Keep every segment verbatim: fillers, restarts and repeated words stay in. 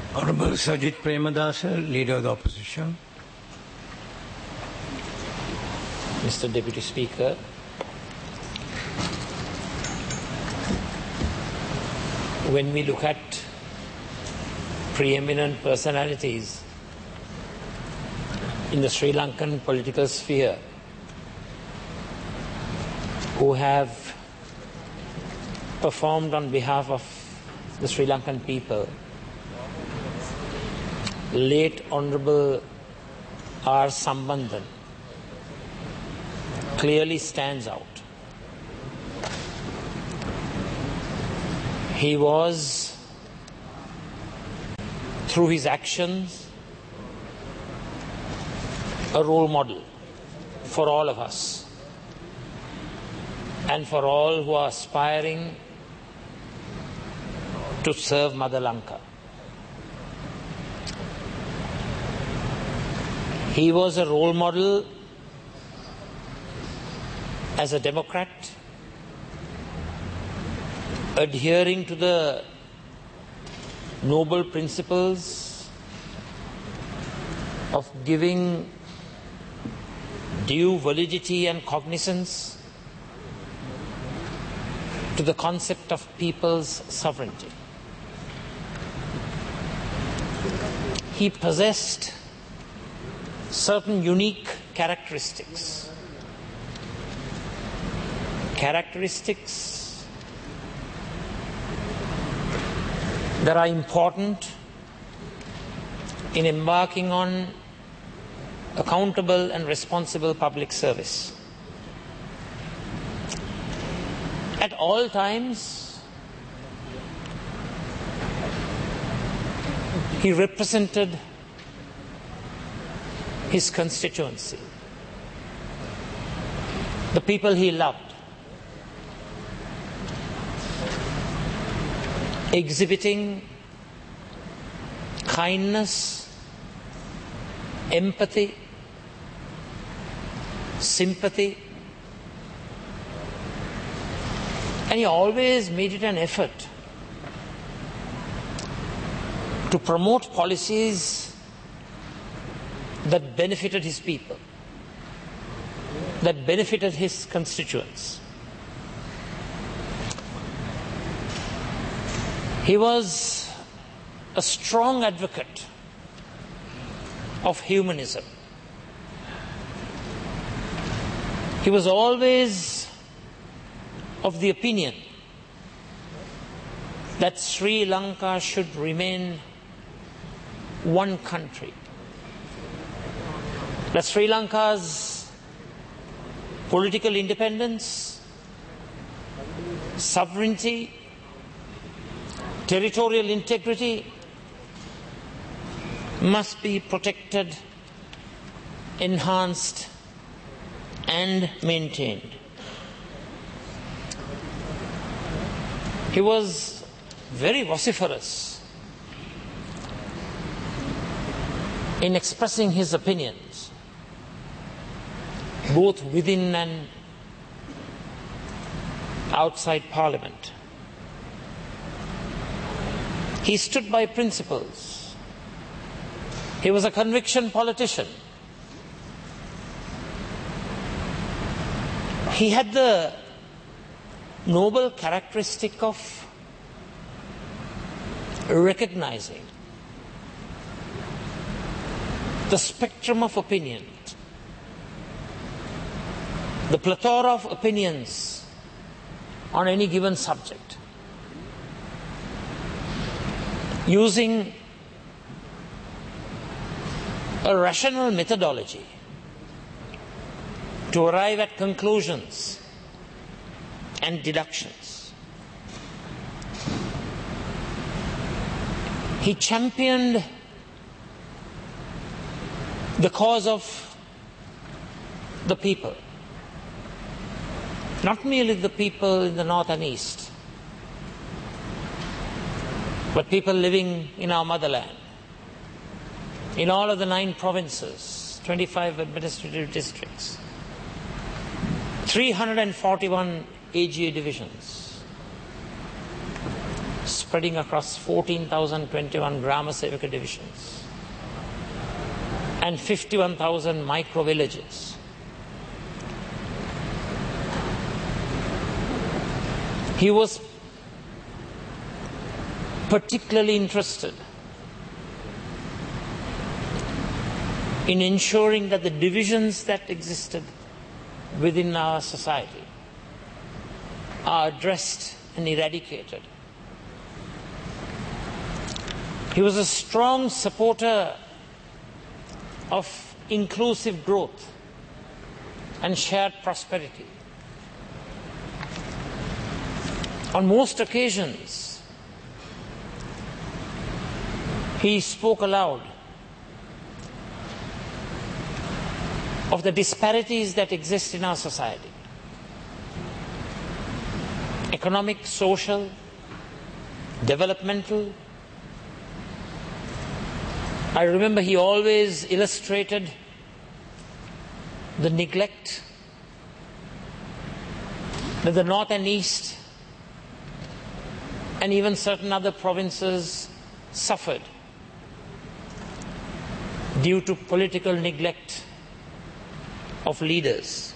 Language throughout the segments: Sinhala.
Honorable Sajit Premadasa, Leader of the Opposition. Mister Deputy Speaker, when we look at preeminent personalities in the Sri Lankan political sphere who have performed on behalf of the Sri Lankan people, late Honorable R. Sambandhan clearly stands out. He was, through his actions, a role model for all of us and for all who are aspiring to serve Mother Lanka. He was a role model as a Democrat, adhering to the noble principles of giving due validity and cognizance to the concept of people's sovereignty. He possessed certain unique characteristics, characteristics that are important in embarking on accountable and responsible public service. At all times, he represented his constituency, the people he loved, exhibiting kindness, empathy, sympathy, and he always made it an effort to promote policies that benefited his people, that benefited his constituents. He was a strong advocate of humanism. He was always of the opinion that Sri Lanka should remain one country, that Sri Lanka's political independence, sovereignty, territorial integrity must be protected, enhanced, and maintained. He was very vociferous in expressing his opinions, both within and outside Parliament. He stood by principles. He was a conviction politician. He had the noble characteristic of recognizing the spectrum of opinion, the plethora of opinions on any given subject, using a rational methodology to arrive at conclusions and deductions. He championed the cause of the people, not merely the people in the north and east, but people living in our motherland, in all of the nine provinces, twenty-five administrative districts, three hundred forty-one A G A divisions, spreading across fourteen thousand twenty-one Grama Sevaka divisions and fifty-one thousand micro villages. He was particularly interested in ensuring that the divisions that existed within our society are addressed and eradicated. He was a strong supporter of inclusive growth and shared prosperity. On most occasions, he spoke aloud of the disparities that exist in our society. Economic, social, developmental. I remember he always illustrated the neglect that the North and East and even certain other provinces suffered due to political neglect of leaders.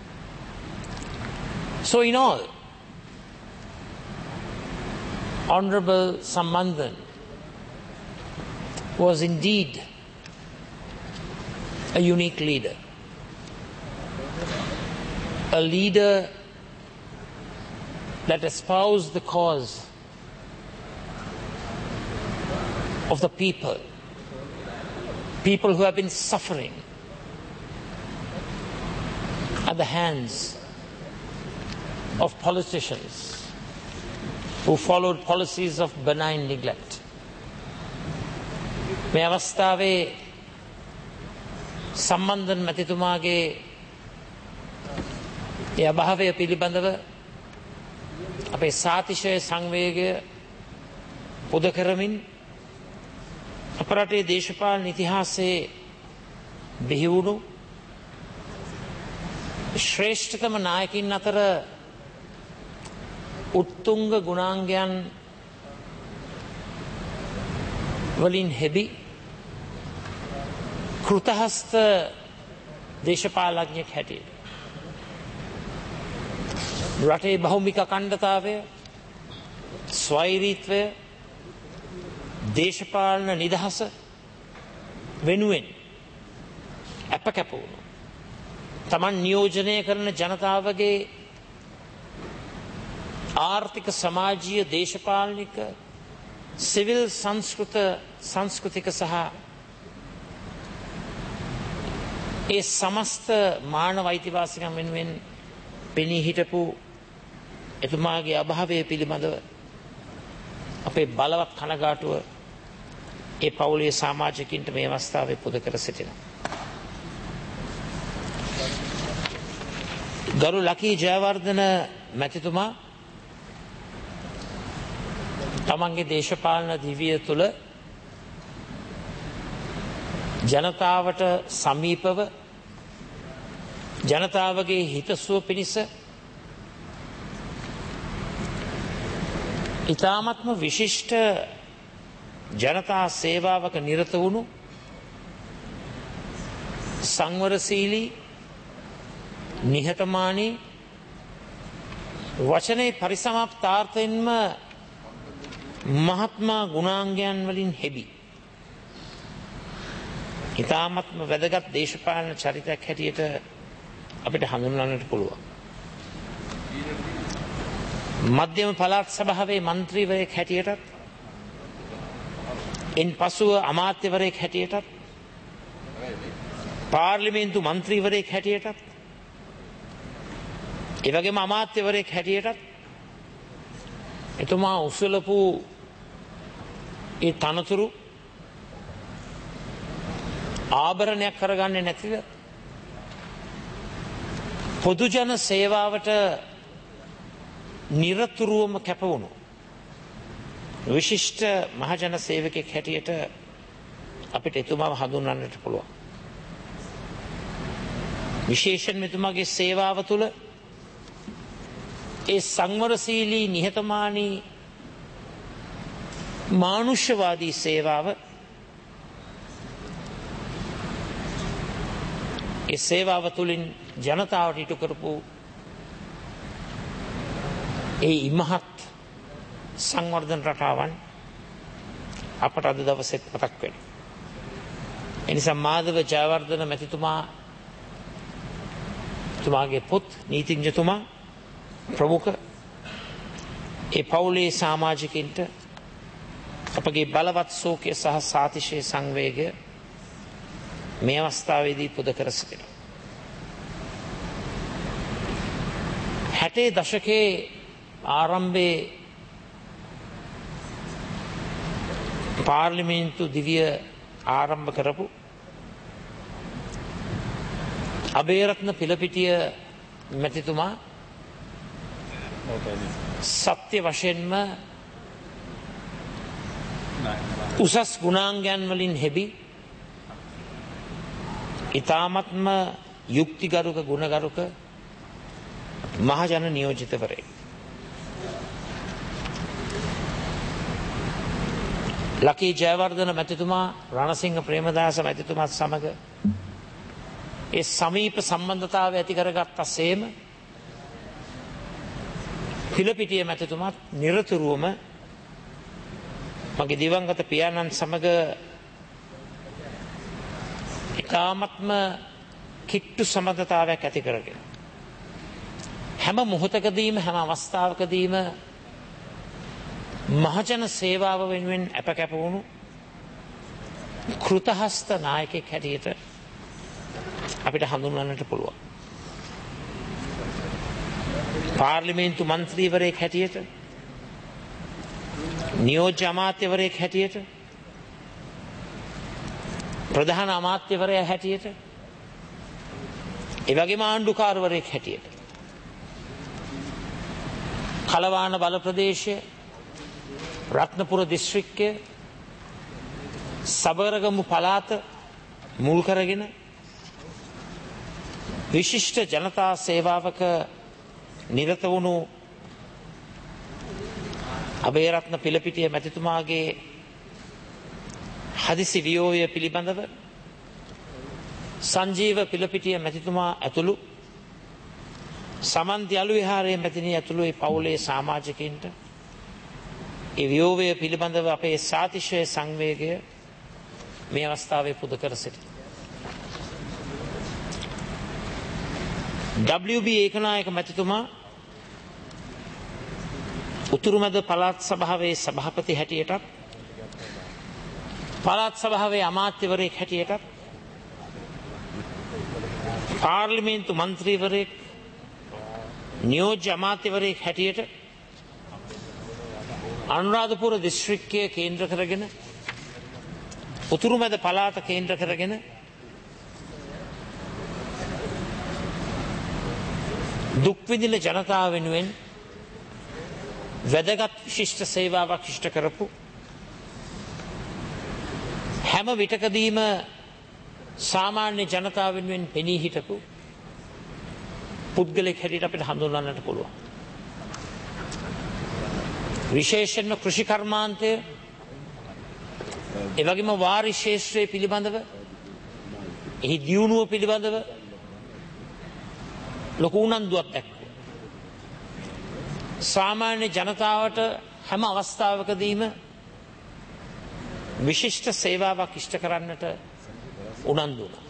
So in all, Honorable Sambandhan was indeed a unique leader. A leader that espoused the cause of the people, people who have been suffering at the hands of politicians who followed policies of benign neglect. මේ අවස්ථාවේ සම්බන්ධන් මැතිතුමාගේ ඒ අභාවය පිළිබඳව අපේ සාතිශය සංවේගය පුද කරමින් අප රටේ දේශපාලන ඉතිහාසයේ බිහි වුණු ශ්‍රේෂ්ඨතම නායකින් අතර උත්තුංග ගුණාංගයන් වලින් හෙබි කෘතහස්ත දේශපාලඥයෙක් හැටියට රටේ බහුමික අඛණ්ඩතාවය, ස්වෛරීත්වය, දේශපාලන නිදහස වෙනුවෙන් අපකැප වුණු තමන් නියෝජනය කරන ජනතාවගේ ආර්ථික, සමාජීය, දේශපාලනික, සිවිල් සංස්කෘත සංස්කෘතික සහ ඒ සමස්ත මානව අයිතිවාසිකම් වෙනුවෙන් පෙනී හිටපු එතුමාගේ අභාවය පිළිබඳව අපේ බලවත් කනගාටුව ඒ පවුලේ සමාජිකින්ට මේ අවස්ථාවේ පුද කර සිටිනවා. ගරු ලකී ජයවර්ධන මැතිතුමා තමන්ගේ දේශපාලන දිවිය තුළ ජනතාවට සමීපව ජනතාවගේ හිතසුව පිණිස ඉතාමත්ම විශිෂ්ට ජනතා සේවාවක නිරත වුණු සංවරශීලී, නිහතමානී, වචනේ පරිසමාප්තාර්ථයෙන්ම මහත්මා ගුණාංගයන් වලින් හෙබි ඉතාමත්ම වැදගත් දේශපාලන චරිතයක් හැටියට අපිට හඳුන්වන්නට පුළුවන්. මධ්‍යම පළාත් සභාවේ මන්ත්‍රීවරයෙක් හැටියටත්, ඉන් පසුව අමාත්‍යවරයෙක් හැටියටත්, පාර්ලිමේන්තු මන්ත්‍රීවරයෙක් හැටියටත්, ඒ වගේම අමාත්‍යවරයෙක් හැටියටත් එතුමා උසලපු ඒ තනතුරු ආභරණයක් කරගන්නේ නැතිව පොදු ජන සේවාවට නිරතුරුවම කැපවුණු විශිෂ්ට මහජන සේවකයෙක් හැටියට අපිට එතුමාව හඳුන්වන්නට පුළුවන්. විශේෂයෙන් එතුමාගේ සේවාව තුළ ඒ සංවරශීලී, නිහතමානී මානුෂ්‍යවාදී සේවාව ඒ සේවාව තුළින් ජනතාවට ඉටු කරපු ඒ ඉමහත් සංවර්ධන රටාවන් අපට අද දවසෙත් මතක් වෙනවා. එනිසා මාධව ජයවර්ධන මැතිතුමා තුමාගේ පුත් නීතිඥතුමා ප්‍රමුඛ ඒ පවුලේ සමාජිකින්ට අපගේ බලවත් ශෝකය සහ සාතිශය සංවේගය මේ අවස්ථාවේදී පුද කර සිටිනවා. හැටේ දශකයේ ආරම්භයේ පාර්ලිමේන්තු දිවිය ආරම්භ කරපු අබේරත්න පිලපිටිය මැතිතුමා සත්‍ය වශයෙන්ම උසස් ගුණාංගයන් වලින් හෙබි ඉතාමත්ම යුක්තිගරුක ගුණගරුක මහජන නියෝජිතවරයෙක්. ලකී ජයවර්ධන මැතිතුමා රණසිංහ ප්‍රේමදාස මැතිතුමාත් සමග ඒ සමීප සම්බන්ධතාවය ඇති කරගත්තා සේම පිලපිටිය මැතිතුමාත් නිරතුරුවම මගේ දිවංගත පියාණන් සමග ඉතාමත්ම කිට්ටු සම්බන්ධතාවයක් ඇති කරගෙන හැම මොහොතකදීම හැම අවස්ථාවකදීම මහජන සේවාව වෙනුවෙන් අප කැප වුණු කෘතහස්ත නායකයෙක් හැටියට අපිට හඳුන්වන්නට පුළුවන්. පාර්ලිමේන්තු මන්ත්‍රීවරයෙක් හැටියට, නියෝජ්‍ය අමාත්‍යවරයෙක් හැටියට, ප්‍රධාන අමාත්‍යවරයා හැටියට, ඒ වගේම ආණ්ඩුකාරවරයෙක් හැටියට කලවාන බල ප්‍රදේශය, රත්නපුර දිස්ත්‍රික්කය, සබරගමු පළාත මුල් කරගෙන විශිෂ්ට ජනතා සේවාවක නිරත වුණු අබේරත්න පිලපිටිය මැතිතුමාගේ හදිසි වියෝවය පිළිබඳව සංජීව පිලපිටිය මැතිතුමා ඇතුළු සමන්ති අලු විහාරයේ මැතිණිය ඇතුළු ඒ පවුලේ සමාජිකයින්ට ඒ වියෝවය පිළිබඳව අපේ සාතිශය සංවේගය මේ අවස්ථාවේ පුද කර සිටිනවා. ඩබ්ලිව් බී ඒකනායක මැතිතුමා උතුරුමැද පළාත් සභාවේ සභාපති හැටියටත් පළාත් සභාවේ අමාත්‍යවරයෙක් හැටියටත් පාර්ලිමේන්තු මන්ත්‍රීවරයෙක් නියෝජ්‍ය අමාත්‍යවරයෙක් හැටියට අනුරාධපුර දිස්ත්‍රික්කය කේන්ද්‍ර කරගෙන උතුරුමැද පළාත කේන්ද්‍ර කරගෙන දුක් විඳින ජනතාව වෙනුවෙන් වැදගත් විශිෂ්ට සේවාවක් ඉෂ්ට කරපු හැම විටකදීම සාමාන්‍ය ජනතාව වෙනුවෙන් පෙනී හිටපු පුද්ගලෙක් හැටියට අපිට හඳුන්වන්නට පුළුවන්. විශේෂයෙන්ම කෘෂි කර්මාන්තය ඒ වගේම වාරි ශේෂ්ත්‍රය පිළිබඳව එහි දියුණුව පිළිබඳව ලොකු උනන්දුවක් දැක්වුවා. සාමාන්‍ය ජනතාවට හැම අවස්ථාවකදීම විශිෂ්ට සේවාවක් ඉෂ්ට කරන්නට උනන්දු වුණා.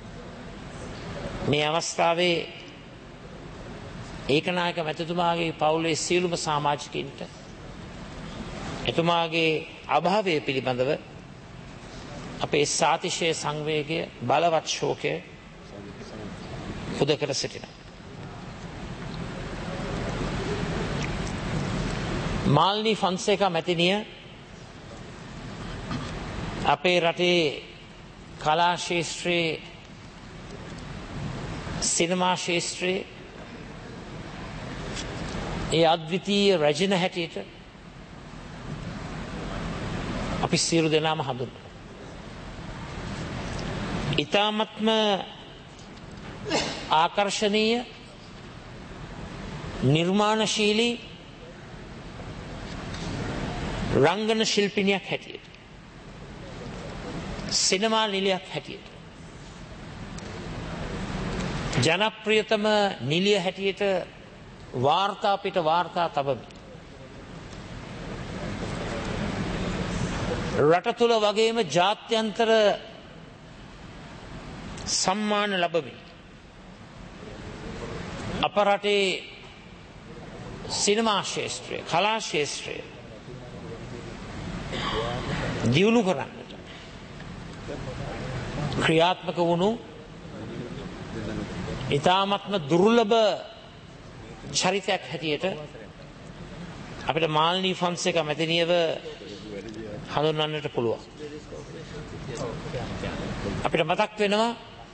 මේ අවස්ථාවේ ඒකනායක මැතිතුමාගේ පවුලේ සියලුම සමාජිකයින්ට එතුමාගේ අභාවය පිළිබඳව අපේ සාතිශය සංවේගය බලවත් ශෝකය පුද කර සිටිනවා. මාල්නී ෆොන්සේකා මැතිණිය අපේ රටේ කලා ශාස්ත්‍රයේ සිනමා ශාස්ත්‍රයේ ඒ අද්විතීය රැජින හැටියට අපි සියලු දෙනාම හඳුන්වනවා. ඉතාමත්ම ආකර්ශනීය නිර්මාණශීලී රංගන ශිල්පිනියක් හැටියට, සිනමා නිලියක් හැටියට, ජනප්‍රියතම නිලිය හැටියට වාර්තා පිට වාර්තා තබමින් රට තුළ වගේම ජාත්‍යන්තර සම්මාන ලබමින් අප රටේ සිනමා ශේෂ්ත්‍රය, කලා ශේෂ්ත්‍රය දියුණු කරන්නට ක්‍රියාත්මක වුණු ඉතාමත්ම දුර්ලභ චරිතයක් හැටියට අපිට මාල්නී ෆොන්සේකා මැතිනියව හඳුන්වන්නට පුළුවන්. අපිට මතක් වෙනවා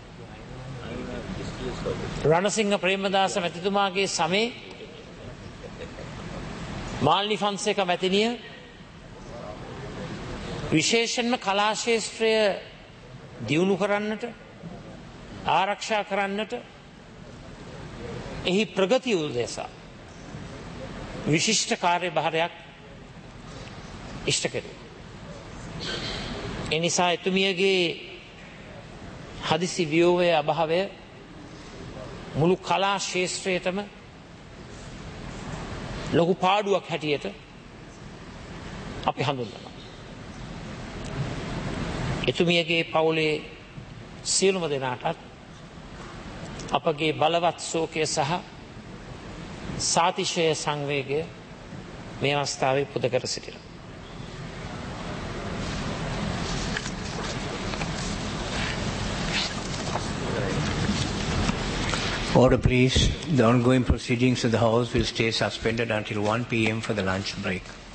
රණසිංහ ප්‍රේමදාස මැතිතුමාගේ සමයේ මාල්නී ෆොන්සේකා මැතිනිය විශේෂයෙන්ම කලා ශාස්ත්‍රය දියුණු කරන්නට, ආරක්ෂා කරන්නට, එහි ප්‍රගතිය උදෙසා විශිෂ්ට කාර්යභාරයක් ඉෂ්ට කෙරුවා. එනිසා එතුමියගේ හදිසි වියෝවයේ අභාවය මුළු කලා ශාස්ත්‍රයටම ලොකු පාඩුවක් හැටියට අපි හඳුන්වනවා. එතුමියගේ පවුලේ සියලුම දෙනාටත් අපගේ බලවත් ශෝකය සහ සාතිශය සංවේගය මේ අවස්ථාවේ පුද කර සිටිනවා. Order, please. The ongoing proceedings of the House will stay suspended until one p m for the lunch break.